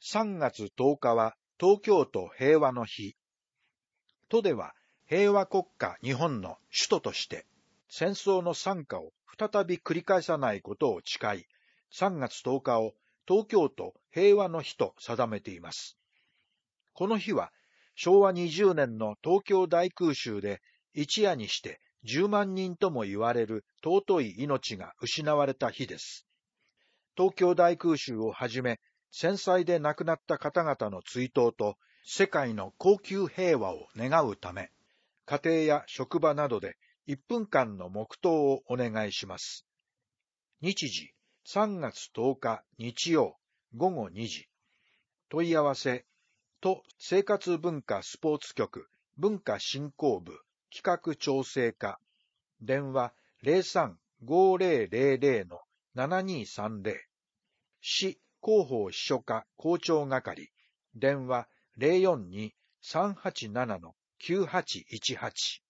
3月10日は東京都平和の日。都では平和国家日本の首都として戦争の惨禍を再び繰り返さないことを誓い、3月10日を東京都平和の日と定めています。この日は昭和20年の東京大空襲で一夜にして10万人とも言われる尊い命が失われた日です。東京大空襲をはじめ、戦災で亡くなった方々の追悼と世界の恒久平和を願うため、家庭や職場などで1分間の黙祷をお願いします。日時3月10日日曜午後2時。問い合わせ、都生活文化スポーツ局文化振興部企画調整課。電話 03-5000-7230。市広報秘書課校長係。電話 042-387-9818。